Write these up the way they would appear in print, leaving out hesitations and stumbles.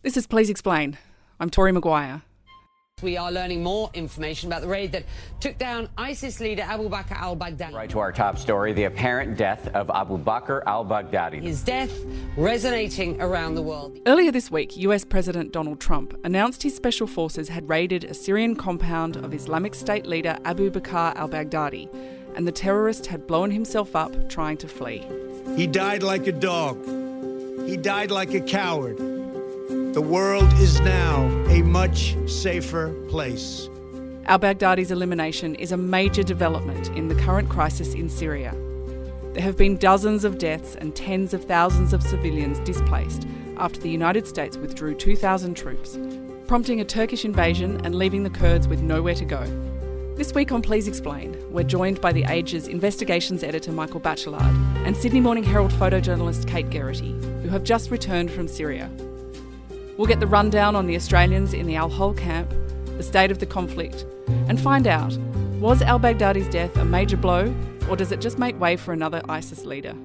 This is Please Explain. I'm Tori Maguire. We are learning more information about the raid that took down ISIS leader Abu Bakr al-Baghdadi. Right to our top story, the apparent death of Abu Bakr al-Baghdadi. His death resonating around the world. Earlier this week, US President Donald Trump announced his special forces had raided a Syrian compound of Islamic State leader Abu Bakr al-Baghdadi, and the terrorist had blown himself up trying to flee. He died like a dog. He died like a coward. The world is now a much safer place. Al-Baghdadi's elimination is a major development in the current crisis in Syria. There have been dozens of deaths and tens of thousands of civilians displaced after the United States withdrew 2,000 troops, prompting a Turkish invasion and leaving the Kurds with nowhere to go. This week on Please Explain, we're joined by The Age's investigations editor Michael Bachelard and Sydney Morning Herald photojournalist Kate Geraghty, who have just returned from Syria. We'll get the rundown on the Australians in the Al-Hol camp, the state of the conflict, and find out, was al-Baghdadi's death a major blow, or does it just make way for another ISIS leader?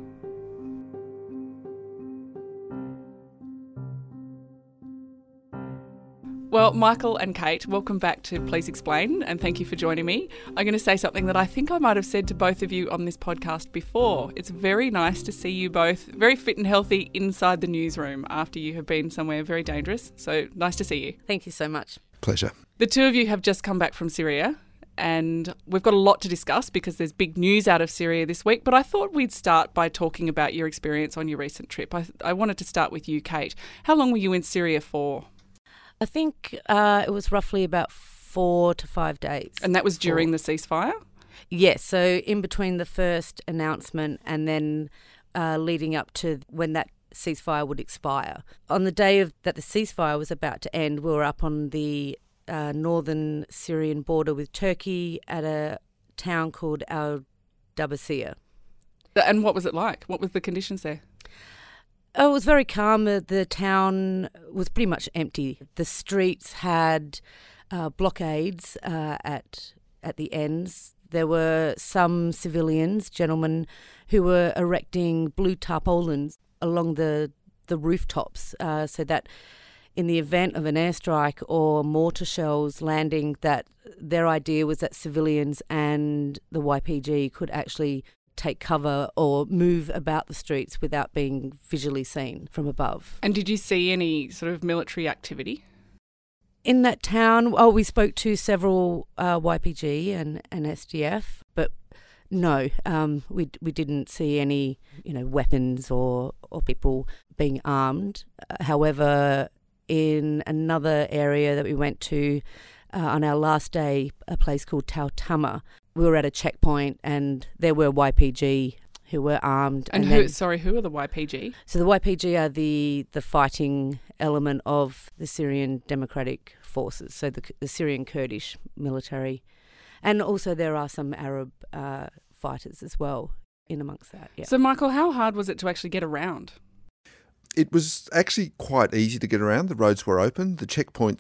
Well, Michael and Kate, welcome back to Please Explain, and thank you for joining me. I'm going to say something that I think I might have said to both of you on this podcast before. It's very nice to see you both very fit and healthy inside the newsroom after you have been somewhere very dangerous. So nice to see you. Thank you so much. Pleasure. The two of you have just come back from Syria, and we've got a lot to discuss because there's big news out of Syria this week, but I thought we'd start by talking about your experience on your recent trip. I wanted to start with you, Kate. How long were you in Syria for? I think it was roughly about 4 to 5 days. And that was during the ceasefire? Yes, so in between the first announcement and then leading up to when that ceasefire would expire. On the day that the ceasefire was about to end, we were up on the northern Syrian border with Turkey at a town called Al-Dabasiyah. And what was it like? What was the conditions there? Oh, it was very calm. The town was pretty much empty. The streets had blockades at the ends. There were some civilians, gentlemen, who were erecting blue tarpaulins along the rooftops so that in the event of an airstrike or mortar shells landing, that their idea was that civilians and the YPG could actually take cover or move about the streets without being visually seen from above. And did you see any sort of military activity? In that town, we spoke to several YPG and SDF, but no, we didn't see any, weapons or people being armed. However, in another area that we went to on our last day, a place called Tal Tamar, we were at a checkpoint and there were YPG who were armed. And who are the YPG? So the YPG are the fighting element of the Syrian Democratic Forces, so the Syrian Kurdish military. And also there are some Arab fighters as well in amongst that. Yeah. So Michael, how hard was it to actually get around? It was actually quite easy to get around. The roads were open. There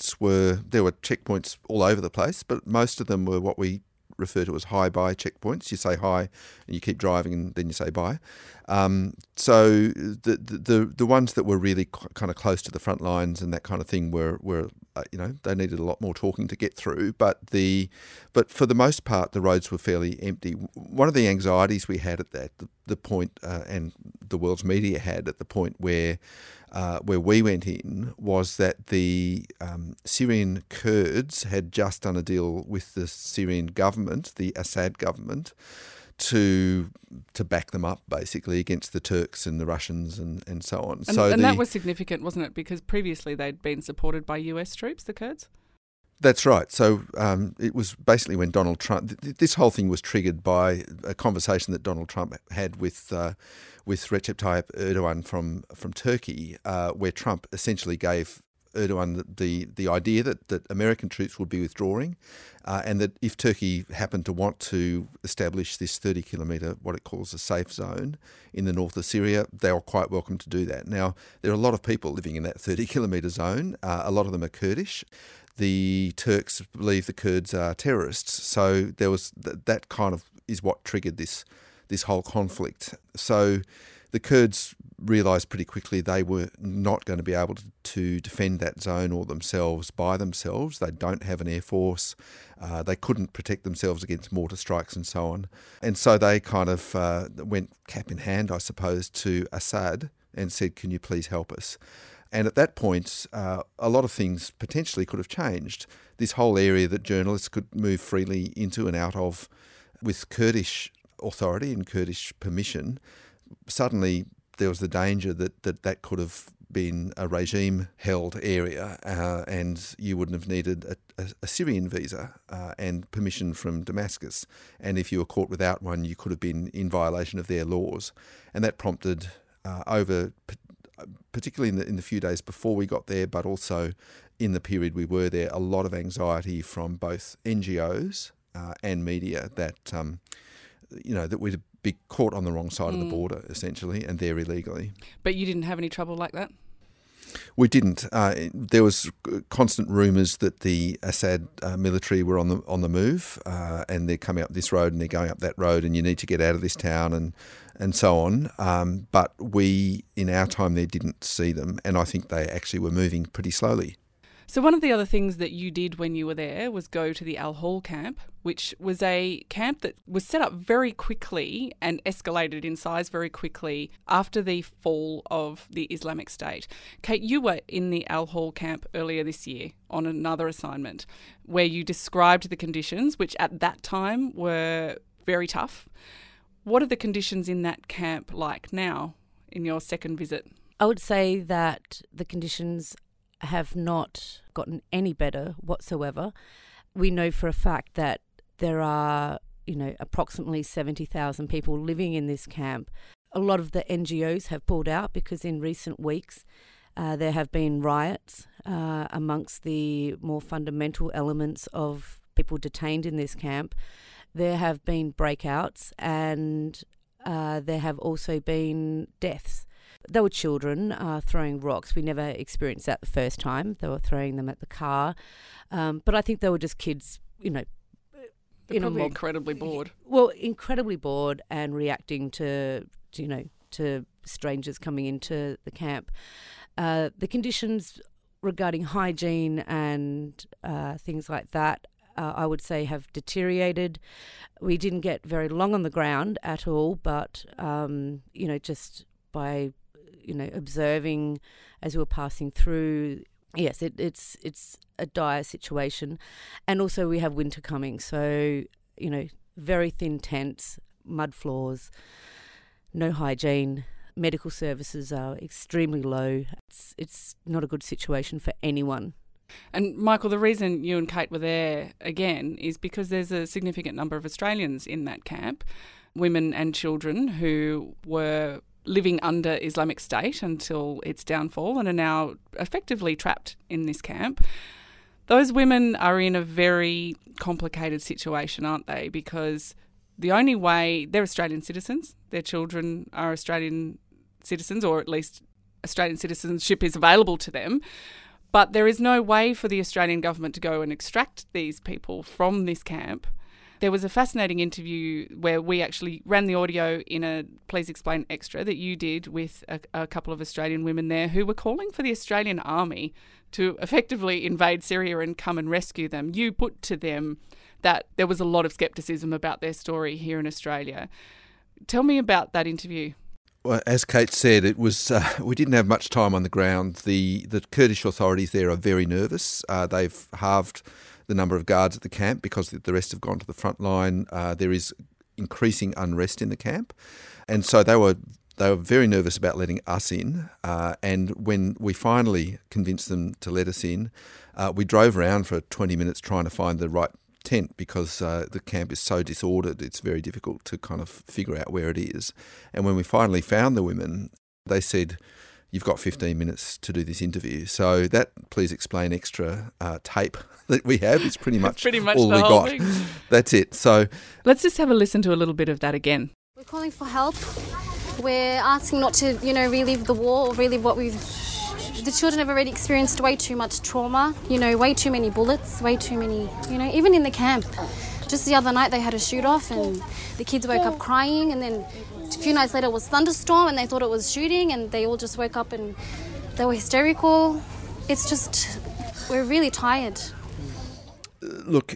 were checkpoints all over the place, but most of them were what we refer to as hi-bye checkpoints. You say hi and you keep driving and then you say bye. So the ones that were really kind of close to the front lines and that kind of thing were they needed a lot more talking to get through. But for the most part, the roads were fairly empty. One of the anxieties we had at the point, and the world's media had at the point where we went in, was that the Syrian Kurds had just done a deal with the Syrian government, the Assad government, to back them up basically against the Turks and the Russians and so on. And that was significant, wasn't it? Because previously they'd been supported by US troops, the Kurds? That's right. So it was basically when Donald Trump... This whole thing was triggered by a conversation that Donald Trump had with Recep Tayyip Erdogan from Turkey, where Trump essentially gave Erdogan the idea that American troops would be withdrawing, and that if Turkey happened to want to establish this 30-kilometre, what it calls a safe zone in the north of Syria, they were quite welcome to do that. Now, there are a lot of people living in that 30-kilometre zone. A lot of them are Kurdish. The Turks believe the Kurds are terrorists, so there was that kind of is what triggered this whole conflict. So the Kurds realised pretty quickly they were not going to be able to defend that zone or themselves by themselves. They don't have an air force. They couldn't protect themselves against mortar strikes and so on. And so they kind of went cap in hand, I suppose, to Assad and said, can you please help us? And at that point, a lot of things potentially could have changed. This whole area that journalists could move freely into and out of with Kurdish authority and Kurdish permission, suddenly there was the danger that could have been a regime-held area and you wouldn't have needed a Syrian visa and permission from Damascus. And if you were caught without one, you could have been in violation of their laws. And that prompted particularly in the few days before we got there, but also in the period we were there, a lot of anxiety from both NGOs and media that that we'd be caught on the wrong side of the border, essentially, and there illegally. But you didn't have any trouble like that? We didn't. There was constant rumours that the Assad military were on the move, and they're coming up this road and they're going up that road, and you need to get out of this town and so on. But we, in our time there, didn't see them, and I think they actually were moving pretty slowly. So one of the other things that you did when you were there was go to the Al Hol camp, which was a camp that was set up very quickly and escalated in size very quickly after the fall of the Islamic State. Kate, you were in the Al Hol camp earlier this year on another assignment where you described the conditions, which at that time were very tough. What are the conditions in that camp like now in your second visit? I would say that the conditions have not gotten any better whatsoever. We know for a fact that there are, approximately 70,000 people living in this camp. A lot of the NGOs have pulled out because in recent weeks there have been riots amongst the more fundamental elements of people detained in this camp. There have been breakouts and there have also been deaths. They were children throwing rocks. We never experienced that the first time. They were throwing them at the car. But I think they were just kids, They're probably incredibly bored. Well, incredibly bored and reacting to strangers coming into the camp. The conditions regarding hygiene and things like that, I would say, have deteriorated. We didn't get very long on the ground at all, but, just by observing as we were passing through, yes, it's a dire situation. And also we have winter coming, so, very thin tents, mud floors, no hygiene, medical services are extremely low. It's not a good situation for anyone. And Michael, the reason you and Kate were there again is because there's a significant number of Australians in that camp, women and children who were living under Islamic State until its downfall and are now effectively trapped in this camp. Those women are in a very complicated situation, aren't they? Because the only way, they're Australian citizens, their children are Australian citizens, or at least Australian citizenship is available to them, but there is no way for the Australian government to go and extract these people from this camp. There was a fascinating interview where we actually ran the audio in a Please Explain Extra that you did with a couple of Australian women there who were calling for the Australian Army to effectively invade Syria and come and rescue them. You put to them that there was a lot of scepticism about their story here in Australia. Tell me about that interview. Well, as Kate said, it was we didn't have much time on the ground. The Kurdish authorities there are very nervous. They've halved the number of guards at the camp because the rest have gone to the front line. There is increasing unrest in the camp. And so they were very nervous about letting us in. And when we finally convinced them to let us in, we drove around for 20 minutes trying to find the right tent because the camp is so disordered, it's very difficult to kind of figure out where it is. And when we finally found the women, they said, "You've got 15 minutes to do this interview." So that Please Explain Extra tape that we have is pretty much all we got. Thing. That's it. So let's just have a listen to a little bit of that again. We're calling for help. We're asking not to, relive the war or relive what the children have already experienced way too much trauma, way too many bullets, way too many, even in the camp. Just the other night they had a shoot-off and the kids woke up crying, and then few nights later it was thunderstorm and they thought it was shooting and they all just woke up and they were hysterical. It's just, we're really tired. Look,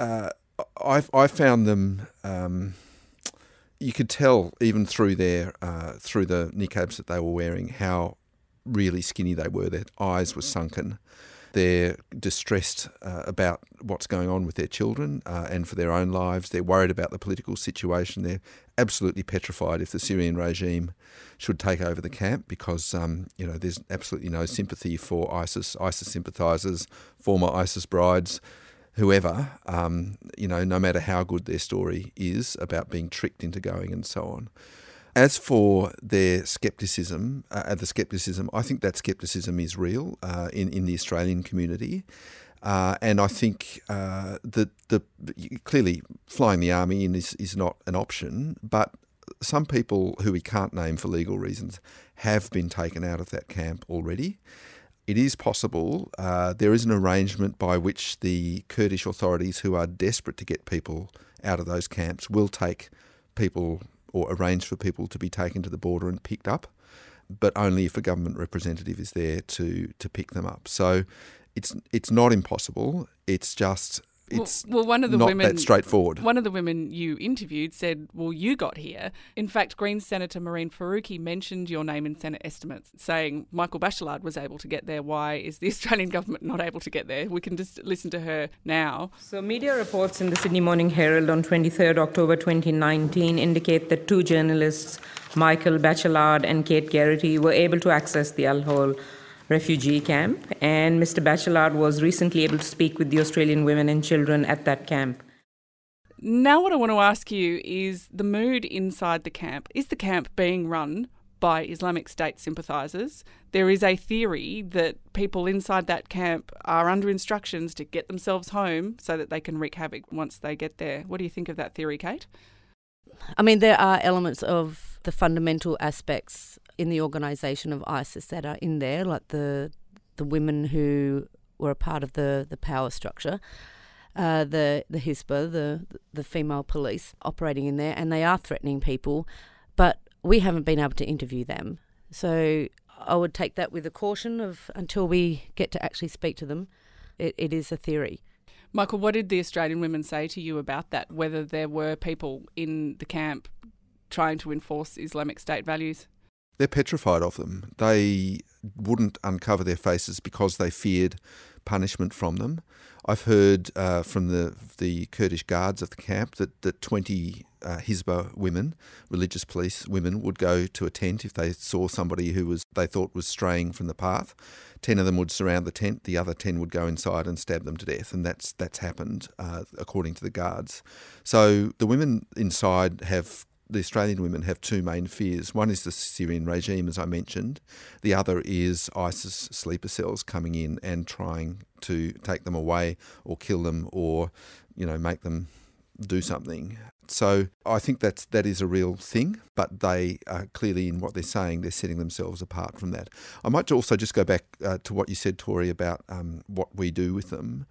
I found them. You could tell even through the niqabs that they were wearing how really skinny they were. Their eyes were sunken. They're distressed about what's going on with their children and for their own lives. They're worried about the political situation. They're absolutely petrified if the Syrian regime should take over the camp because, there's absolutely no sympathy for ISIS sympathisers, former ISIS brides, whoever, no matter how good their story is about being tricked into going and so on. As for their scepticism, I think that scepticism is real in the Australian community. And I think that clearly flying the army in is not an option, but some people who we can't name for legal reasons have been taken out of that camp already. It is possible. There is an arrangement by which the Kurdish authorities, who are desperate to get people out of those camps, will take people or arrange for people to be taken to the border and picked up, but only if a government representative is there to pick them up. So it's not impossible. It's just one of the not women, that straightforward. One of the women you interviewed said, well, you got here. In fact, Greens Senator Mehreen Faruqi mentioned your name in Senate estimates, saying Michael Bachelard was able to get there. Why is the Australian government not able to get there? We can just listen to her now. So media reports in the Sydney Morning Herald on 23rd October 2019 indicate that two journalists, Michael Bachelard and Kate Geraghty, were able to access the Al-Hol refugee camp, and Mr. Bachelard was recently able to speak with the Australian women and children at that camp. Now what I want to ask you is the mood inside the camp. Is the camp being run by Islamic State sympathisers? There is a theory that people inside that camp are under instructions to get themselves home so that they can wreak havoc once they get there. What do you think of that theory, Kate? I mean, there are elements of the fundamental aspects in the organisation of ISIS that are in there, like the women who were a part of the power structure, the Hisbah, the female police operating in there, and they are threatening people, but we haven't been able to interview them. So I would take that with a caution of until we get to actually speak to them. It is a theory. Michael, what did the Australian women say to you about that, whether there were people in the camp trying to enforce Islamic State values? They're petrified of them. They wouldn't uncover their faces because they feared punishment from them. I've heard from the Kurdish guards of the camp that 20 Hisbah women, religious police women, would go to a tent if they saw somebody who they thought was straying from the path. 10 of them would surround the tent. The other 10 would go inside and stab them to death, and that's happened according to the guards. So the women inside the Australian women have two main fears. One is the Syrian regime, as I mentioned. The other is ISIS sleeper cells coming in and trying to take them away or kill them or, make them do something. So I think that is a real thing, but they are clearly, in what they're saying, they're setting themselves apart from that. I might also just go back to what you said, Tori, about what we do with them.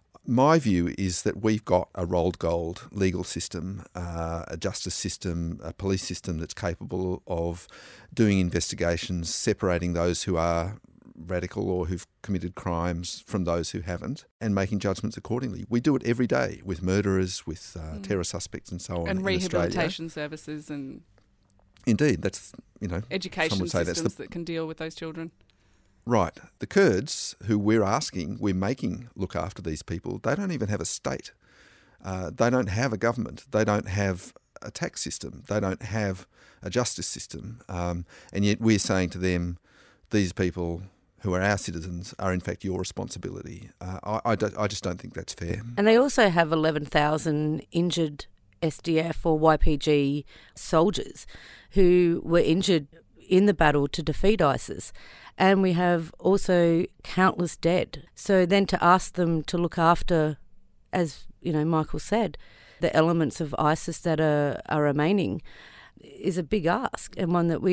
My view is that we've got a rolled gold legal system, a justice system, a police system that's capable of doing investigations, separating those who are radical or who've committed crimes from those who haven't, and making judgments accordingly. We do it every day with murderers, with terror suspects and so on. And rehabilitation services and... Indeed, that's, education systems that can deal with those children. Right. The Kurds, who we're making look after these people, they don't even have a state. They don't have a government. They don't have a tax system. They don't have a justice system. And yet we're saying to them, these people who are our citizens are in fact your responsibility. I just don't think that's fair. And they also have 11,000 injured SDF or YPG soldiers who were injured in the battle to defeat ISIS. And we have also countless dead. So then to ask them to look after, as Michael said, the elements of ISIS that are remaining is a big ask, and one that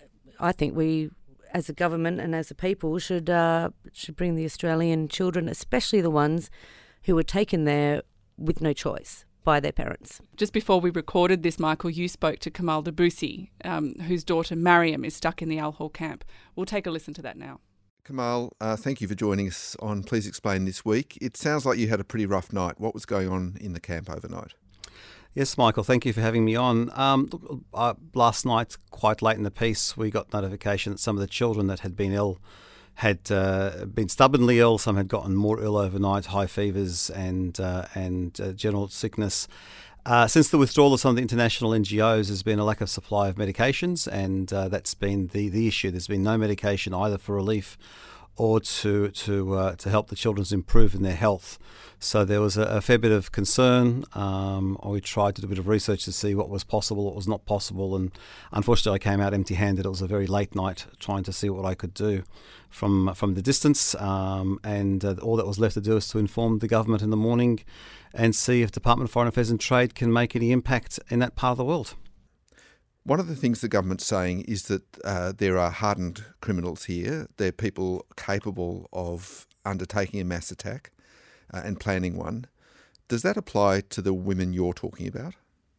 I think we as a government and as a people should bring the Australian children, especially the ones who were taken there with no choice. by their parents. Just before we recorded this, Michael, you spoke to Kamal Debussy, whose daughter Mariam is stuck in the Al Hol camp. We'll take a listen to that now. Kamal, thank you for joining us on Please Explain this week. It sounds like you had a pretty rough night. What was going on in the camp overnight? Yes, Michael, thank you for having me on. Last night, quite late in the piece, we got notification that some of the children that had been ill had been stubbornly ill. Some had gotten more ill overnight, high fevers and general sickness. Since the withdrawal of some of the international NGOs, there's been a lack of supply of medications, and that's been the issue. There's been no medication either for relief or to help the children improve in their health. So there was a fair bit of concern. We tried to do a bit of research to see what was possible, what was not possible, and unfortunately I came out empty-handed. It was a very late night trying to see what I could do from the distance, and all that was left to do is to inform the government in the morning and see if Department of Foreign Affairs and Trade can make any impact in that part of the world. One of the things the government's saying is that there are hardened criminals here. They're people capable of undertaking a mass attack and planning one. Does that apply to the women you're talking about?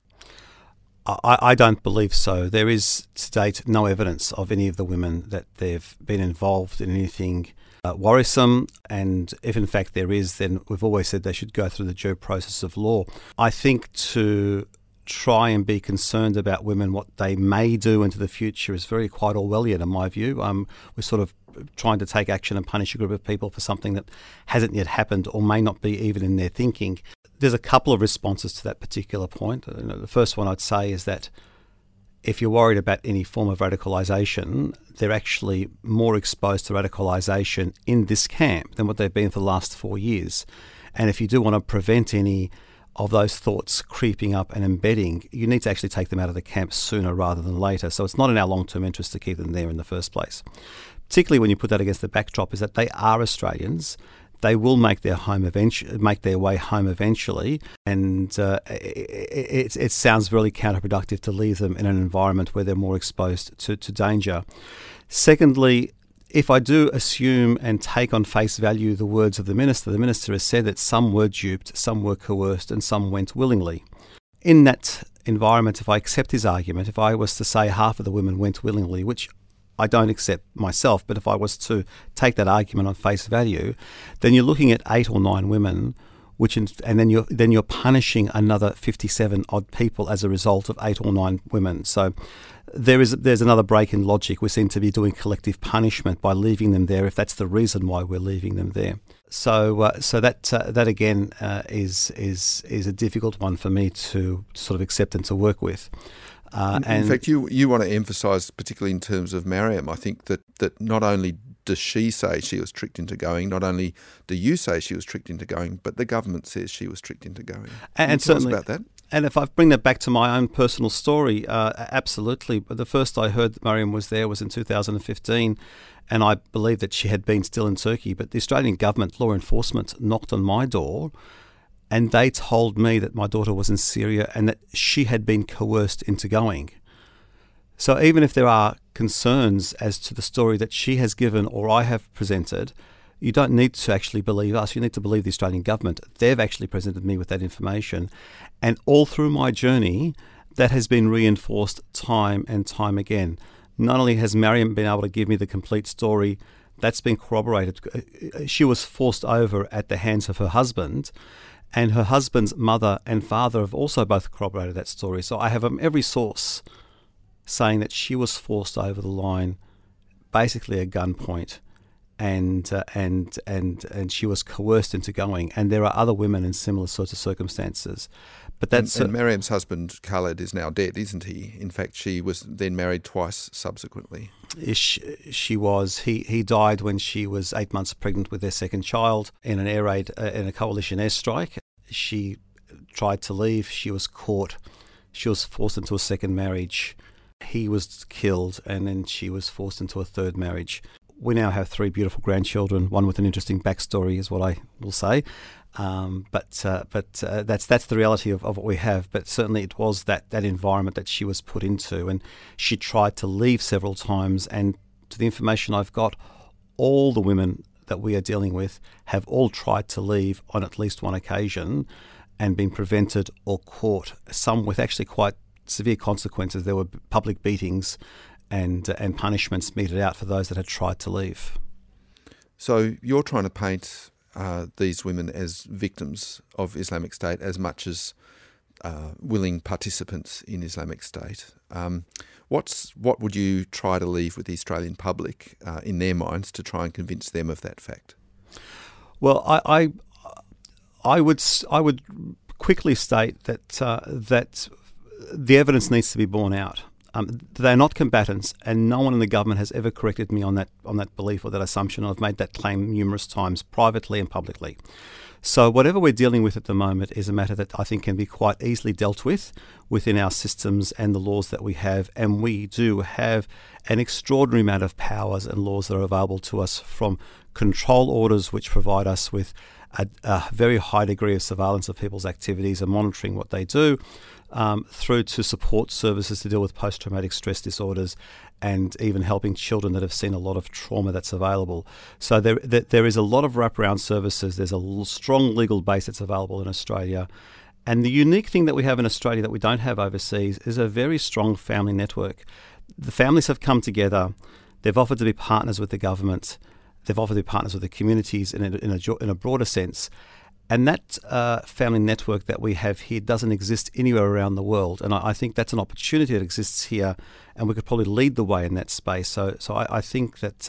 I don't believe so. There is to date no evidence of any of the women that they've been involved in anything worrisome, and if in fact there is, then we've always said they should go through the due process of law. I think to try and be concerned about women, what they may do into the future, is quite Orwellian in my view. We're sort of trying to take action and punish a group of people for something that hasn't yet happened or may not be even in their thinking. There's a couple of responses to that particular point. The first one I'd say is that if you're worried about any form of radicalisation, they're actually more exposed to radicalisation in this camp than what they've been for the last 4 years. And if you do want to prevent any of those thoughts creeping up and embedding, you need to actually take them out of the camp sooner rather than later. So it's not in our long-term interest to keep them there in the first place. Particularly when you put that against the backdrop is that they are Australians. They will make their way home eventually, and it sounds really counterproductive to leave them in an environment where they're more exposed to danger. Secondly, if I do assume and take on face value the words of the minister has said that some were duped, some were coerced, and some went willingly. In that environment, if I accept his argument, if I was to say half of the women went willingly, which I don't accept myself, but if I was to take that argument on face value, then you're looking at 8 or 9 women, and then you're punishing another 57 odd people as a result of 8 or 9 women. So there's another break in logic. We seem to be doing collective punishment by leaving them there, if that's the reason why we're leaving them there. So that again is a difficult one for me to sort of accept and to work with. In fact, you want to emphasise, particularly in terms of Mariam, I think that not only does she say she was tricked into going, not only do you say she was tricked into going, but the government says she was tricked into going. And certainly about that. And if I bring that back to my own personal story, absolutely. But the first I heard that Mariam was there was in 2015, and I believed that she had been still in Turkey. But the Australian government, law enforcement, knocked on my door, and they told me that my daughter was in Syria and that she had been coerced into going. So even if there are concerns as to the story that she has given or I have presented, you don't need to actually believe us. You need to believe the Australian government. They've actually presented me with that information. And all through my journey, that has been reinforced time and time again. Not only has Mariam been able to give me the complete story, that's been corroborated. She was forced over at the hands of her husband, and her husband's mother and father have also both corroborated that story. So I have every source saying that she was forced over the line, basically at gunpoint, and she was coerced into going. And there are other women in similar sorts of circumstances. But that's and Mariam's husband Khaled is now dead, isn't he? In fact, she was then married twice subsequently. She was. He died when she was 8 months pregnant with their second child in an air raid, in a coalition airstrike. She tried to leave. She was caught. She was forced into a second marriage. He was killed, and then she was forced into a third marriage. We now have 3 beautiful grandchildren, one with an interesting backstory, is what I will say. But that's the reality of what we have. But certainly it was that environment that she was put into, and she tried to leave several times. And to the information I've got, all the women that we are dealing with have all tried to leave on at least one occasion, and been prevented or caught, some with actually quite severe consequences. There were public beatings and punishments meted out for those that had tried to leave. So you're trying to paint these women as victims of Islamic State as much as willing participants in Islamic State. What would you try to leave with the Australian public in their minds to try and convince them of that fact? Well, I would quickly state that that the evidence needs to be borne out. They're not combatants, and no one in the government has ever corrected me on that belief or that assumption. I've made that claim numerous times, privately and publicly. So whatever we're dealing with at the moment is a matter that I think can be quite easily dealt with within our systems and the laws that we have. And we do have an extraordinary amount of powers and laws that are available to us, from control orders, which provide us with a very high degree of surveillance of people's activities and monitoring what they do, through to support services to deal with post-traumatic stress disorders, and even helping children that have seen a lot of trauma that's available. So there is a lot of wraparound services. There's a strong legal base that's available in Australia. And the unique thing that we have in Australia that we don't have overseas is a very strong family network. The families have come together. They've offered to be partners with the government. They've offered to be partners with the communities in a broader sense. And that family network that we have here doesn't exist anywhere around the world. And I think that's an opportunity that exists here, and we could probably lead the way in that space. So I think that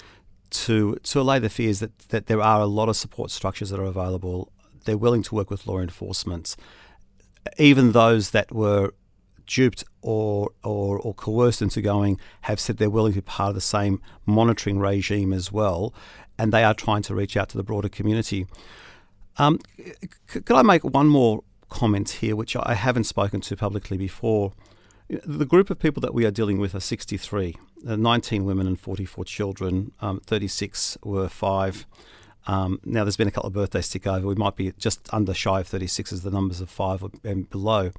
to allay the fears that there are a lot of support structures that are available, they're willing to work with law enforcement. Even those that were duped or coerced into going have said they're willing to be part of the same monitoring regime as well, and they are trying to reach out to the broader community. Could I make one more comment here, which I haven't spoken to publicly before? The group of people that we are dealing with are 63, 19 women and 44 children, 36 were 5. Now, there's been a couple of birthdays tick over. We might be just under shy of 36 as the numbers of 5 and below.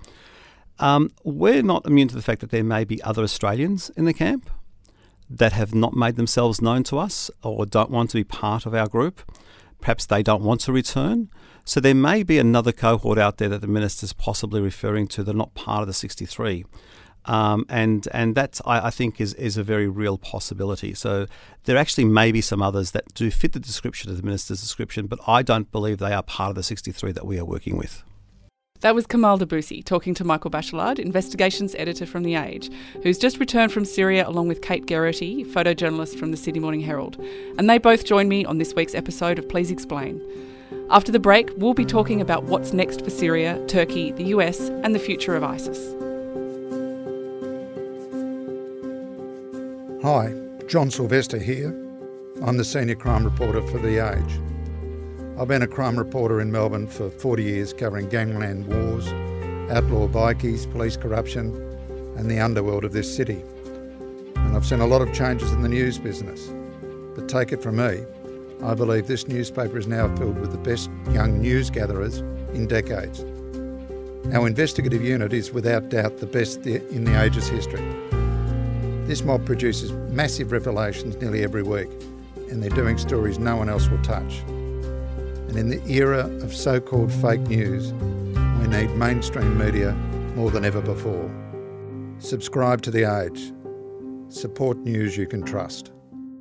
We're not immune to the fact that there may be other Australians in the camp that have not made themselves known to us or don't want to be part of our group. Perhaps they don't want to return. So there may be another cohort out there that the minister's possibly referring to that are not part of the 63. And that, I think, is a very real possibility. So there actually may be some others that do fit the description of the minister's description, but I don't believe they are part of the 63 that we are working with. That was Kamal Debussy talking to Michael Bachelard, investigations editor from The Age, who's just returned from Syria along with Kate Geraghty, photojournalist from the Sydney Morning Herald. And they both join me on this week's episode of Please Explain. After the break, we'll be talking about what's next for Syria, Turkey, the US, and the future of ISIS. Hi, John Sylvester here. I'm the senior crime reporter for The Age. I've been a crime reporter in Melbourne for 40 years, covering gangland wars, outlaw bikies, police corruption, and the underworld of this city. And I've seen a lot of changes in the news business. But take it from me, I believe this newspaper is now filled with the best young news gatherers in decades. Our investigative unit is without doubt the best in the Age's history. This mob produces massive revelations nearly every week, and they're doing stories no one else will touch. And in the era of so-called fake news, we need mainstream media more than ever before. Subscribe to The Age. Support news you can trust.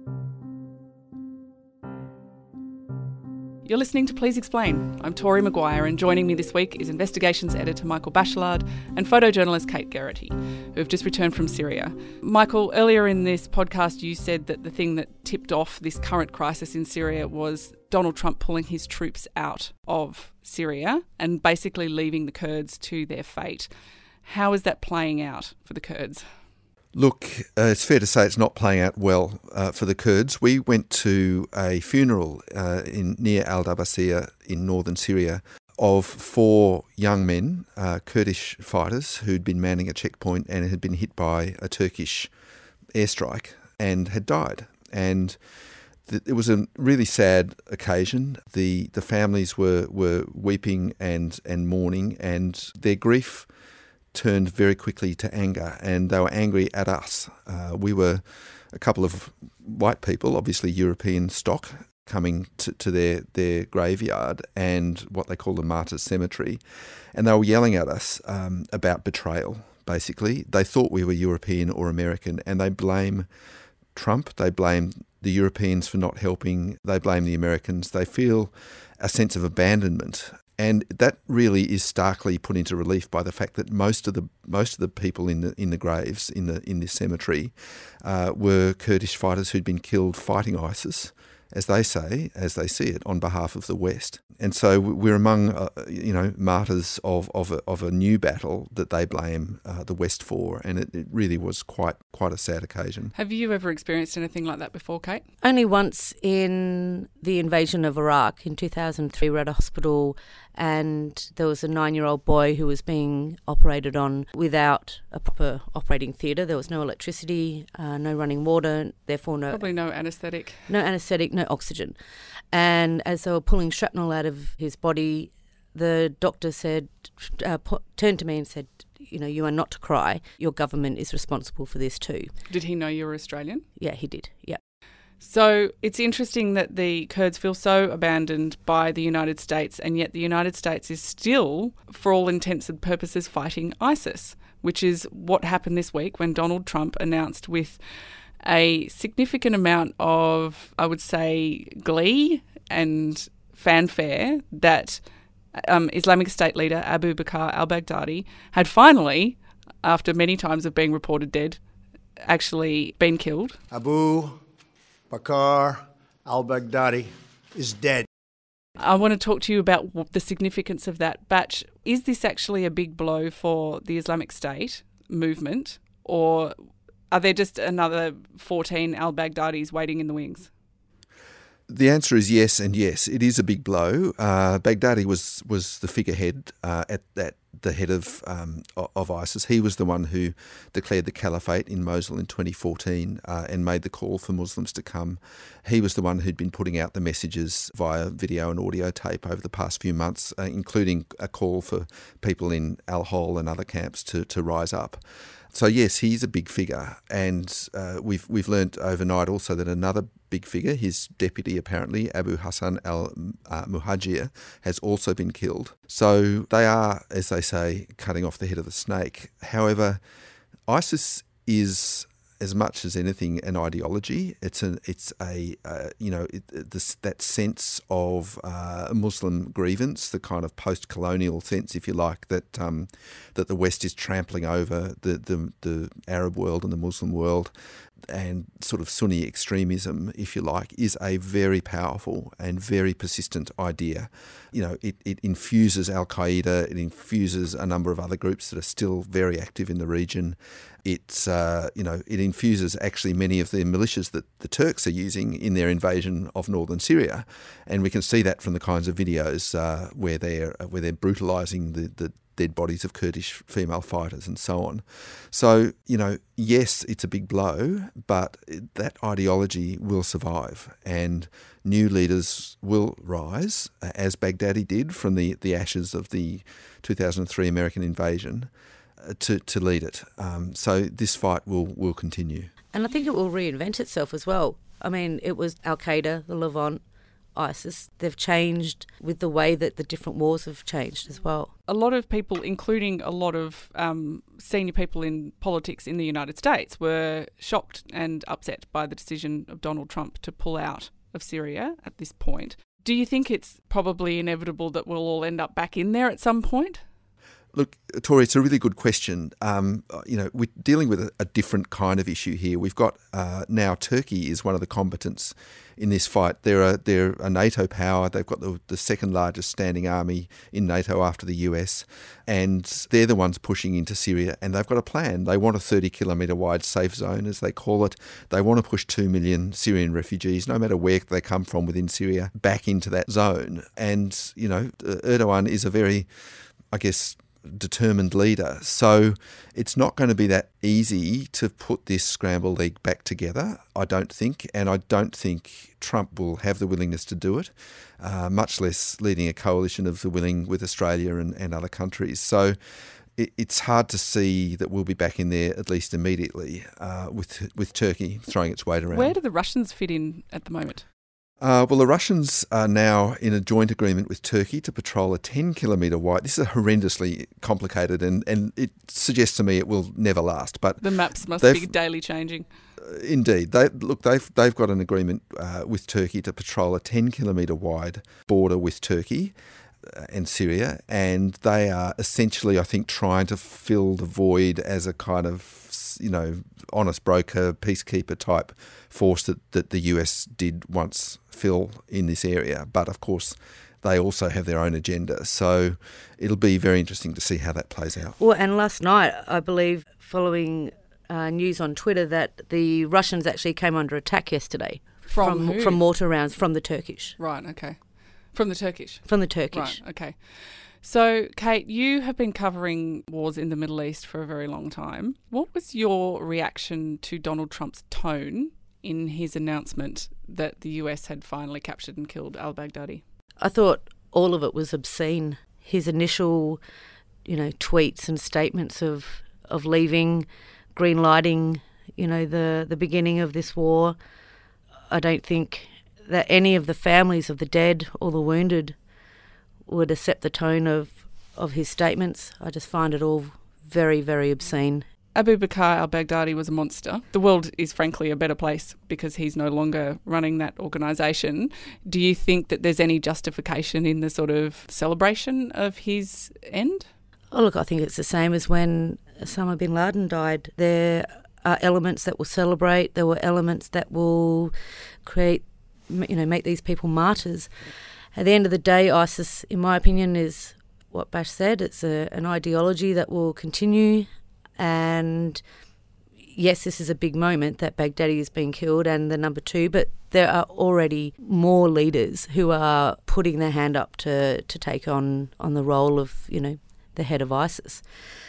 You're listening to Please Explain. I'm Tori Maguire, and joining me this week is investigations editor Michael Bachelard and photojournalist Kate Geraghty, who have just returned from Syria. Michael, earlier in this podcast you said that the thing that tipped off this current crisis in Syria was Donald Trump pulling his troops out of Syria and basically leaving the Kurds to their fate. How is that playing out for the Kurds? Look, it's fair to say it's not playing out well for the Kurds. We went to a funeral near Al-Dabasiyah in northern Syria of 4 young men, Kurdish fighters, who'd been manning a checkpoint and had been hit by a Turkish airstrike and had died. And it was a really sad occasion. The families were weeping and mourning, and their grief turned very quickly to anger, and they were angry at us. We were a couple of white people, obviously European stock, coming to their graveyard and what they call the Martyrs Cemetery, and they were yelling at us about betrayal, basically. They thought we were European or American, and they blame Trump, they blame the Europeans for not helping, they blame the Americans. They feel a sense of abandonment. And that really is starkly put into relief by the fact that most of the people in the graves in this cemetery were Kurdish fighters who'd been killed fighting ISIS, as they see it, on behalf of the West. And so we're among martyrs of a new battle that they blame the West for, and it really was quite a sad occasion. Have you ever experienced anything like that before, Kate? Only once in the invasion of Iraq in 2003. We were at a hospital and there was a 9-year-old boy who was being operated on without a proper operating theatre. There was no electricity, no running water, therefore Probably no anaesthetic. No anaesthetic, no oxygen. And as they were pulling shrapnel out of his body, the doctor said, turned to me and said, you are not to cry. Your government is responsible for this too. Did he know you were Australian? Yeah, he did, yeah. So it's interesting that the Kurds feel so abandoned by the United States, and yet the United States is still, for all intents and purposes, fighting ISIS, which is what happened this week when Donald Trump announced with a significant amount of, I would say, glee and fanfare that Islamic State leader Abu Bakr al-Baghdadi had finally, after many times of being reported dead, actually been killed. Abu Bakr al-Baghdadi is dead. I want to talk to you about the significance of that. Batch, is this actually a big blow for the Islamic State movement, or are there just another 14 al-Baghdadis waiting in the wings? The answer is yes and yes. It is a big blow. Baghdadi was the figurehead at the head of ISIS. He was the one who declared the caliphate in Mosul in 2014 and made the call for Muslims to come. He was the one who'd been putting out the messages via video and audio tape over the past few months, including a call for people in Al-Hol and other camps to rise up. So yes, he's a big figure, and we've learnt overnight also that another big figure, his deputy apparently, Abu Hassan al-Muhajir, has also been killed. So they are, as they say, cutting off the head of the snake. However, ISIS is, as much as anything, an ideology. That sense of Muslim grievance, the kind of post-colonial sense, if you like, that the West is trampling over the Arab world and the Muslim world, and sort of Sunni extremism, if you like, is a very powerful and very persistent idea. It infuses Al-Qaeda, it infuses a number of other groups that are still very active in the region. It infuses actually many of the militias that the Turks are using in their invasion of northern Syria, and we can see that from the kinds of videos where they're brutalising the dead bodies of Kurdish female fighters and so on. So, yes, it's a big blow, but that ideology will survive, and new leaders will rise, as Baghdadi did from the ashes of the 2003 American invasion, to lead it. So this fight will continue. And I think it will reinvent itself as well. I mean, it was Al-Qaeda, the Levant, ISIS. They've changed with the way that the different wars have changed as well. A lot of people, including a lot of senior people in politics in the United States, were shocked and upset by the decision of Donald Trump to pull out of Syria at this point. Do you think it's probably inevitable that we'll all end up back in there at some point? Look, Tori, it's a really good question. We're dealing with a different kind of issue here. We've got now Turkey is one of the combatants in this fight. They're a NATO power. They've got the second largest standing army in NATO after the US, and they're the ones pushing into Syria, and they've got a plan. They want a 30-kilometre wide safe zone, as they call it. They want to push 2 million Syrian refugees, no matter where they come from within Syria, back into that zone. And, Erdogan is a very, I guess, determined leader. So it's not going to be that easy to put this scrambled egg back together, I don't think. And I don't think Trump will have the willingness to do it, much less leading a coalition of the willing with Australia and other countries. So it's hard to see that we'll be back in there, at least immediately, with Turkey throwing its weight around. Where do the Russians fit in at the moment? Well, the Russians are now in a joint agreement with Turkey to patrol a 10-kilometre wide. This is horrendously complicated, and it suggests to me it will never last. But the maps must be daily changing. Indeed, they've got an agreement with Turkey to patrol a 10-kilometre wide border with Turkey and Syria, and they are essentially, I think, trying to fill the void as a kind of, honest broker, peacekeeper type force that the US did once fill in this area. But of course, they also have their own agenda. So it'll be very interesting to see how that plays out. Well, and last night, I believe, following news on Twitter, that the Russians actually came under attack yesterday from mortar rounds from the Turkish. Right, okay. From the Turkish? From the Turkish. Right, okay. So, Kate, you have been covering wars in the Middle East for a very long time. What was your reaction to Donald Trump's tone in his announcement that the US had finally captured and killed al-Baghdadi? I thought all of it was obscene. His initial, tweets and statements of leaving, green lighting, the beginning of this war. I don't think that any of the families of the dead or the wounded would accept the tone of his statements. I just find it all very, very obscene. Abu Bakr al-Baghdadi was a monster. The world is frankly a better place because he's no longer running that organisation. Do you think that there's any justification in the sort of celebration of his end? Oh, look, I think it's the same as when Osama bin Laden died. There are elements that will celebrate. There were elements that will create, make these people martyrs. At the end of the day, ISIS, in my opinion, is what Bash said. It's an ideology that will continue. And yes, this is a big moment that Baghdadi is being killed and the number 2, but there are already more leaders who are putting their hand up to take on the role of, the head of ISIS.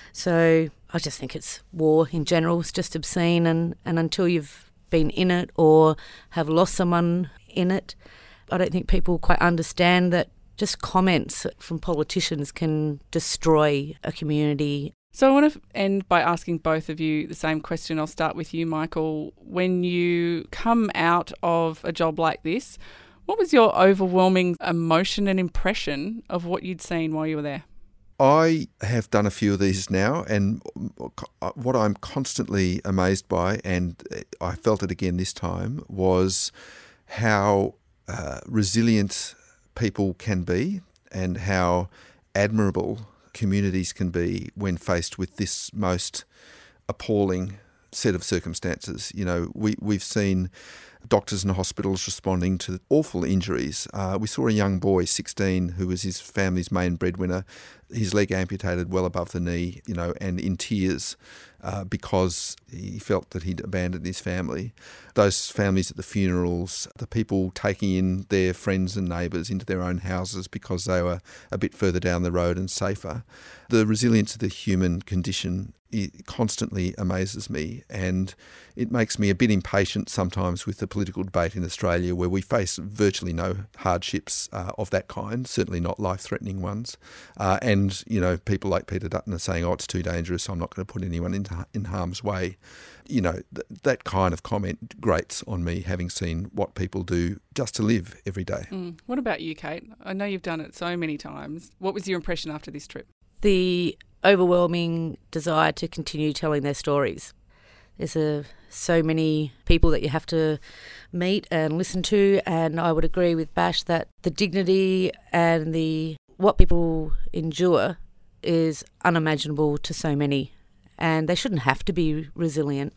So I just think it's war in general. It's just obscene, and until you've been in it or have lost someone in it, I don't think people quite understand that just comments from politicians can destroy a community. So I want to end by asking both of you the same question. I'll start with you, Michael. When you come out of a job like this, what was your overwhelming emotion and impression of what you'd seen while you were there? I have done a few of these now, and what I'm constantly amazed by, and I felt it again this time, was how resilient people can be and how admirable communities can be when faced with this most appalling set of circumstances. We've seen doctors and hospitals responding to awful injuries. We saw a young boy, 16, who was his family's main breadwinner, his leg amputated well above the knee, and in tears because he felt that he'd abandoned his family. Those families at the funerals, the people taking in their friends and neighbours into their own houses because they were a bit further down the road and safer. The resilience of the human condition, it constantly amazes me, and it makes me a bit impatient sometimes with the political debate in Australia, where we face virtually no hardships of that kind, certainly not life-threatening ones. And people like Peter Dutton are saying, it's too dangerous, so I'm not going to put anyone in harm's way. That kind of comment grates on me, having seen what people do just to live every day. What about you, Kate? I know you've done it so many times. What was your impression after this trip? The overwhelming desire to continue telling their stories. There's so many people that you have to meet and listen to, and I would agree with Bash that the dignity and what people endure is unimaginable to so many, and they shouldn't have to be resilient.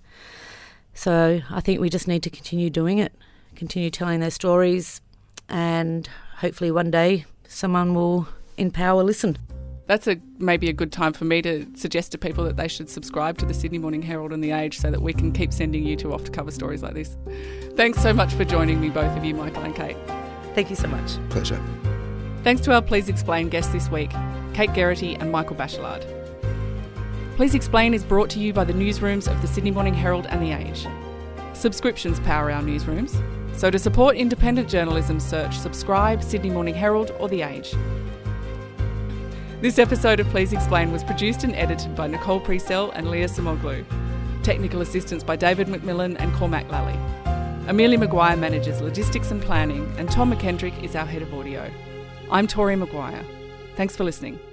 So I think we just need to continue doing it, continue telling their stories, and hopefully one day someone will in power listen. That's maybe a good time for me to suggest to people that they should subscribe to the Sydney Morning Herald and The Age so that we can keep sending you two off to cover stories like this. Thanks so much for joining me, both of you, Michael and Kate. Thank you so much. Pleasure. Thanks to our Please Explain guests this week, Kate Geraghty and Michael Bachelard. Please Explain is brought to you by the newsrooms of the Sydney Morning Herald and The Age. Subscriptions power our newsrooms, so to support independent journalism, search Subscribe, Sydney Morning Herald or The Age. This episode of Please Explain was produced and edited by Nicole Priesell and Leah Simoglu. Technical assistance by David McMillan and Cormac Lally. Amelia Maguire manages logistics and planning, and Tom McKendrick is our head of audio. I'm Tori Maguire. Thanks for listening.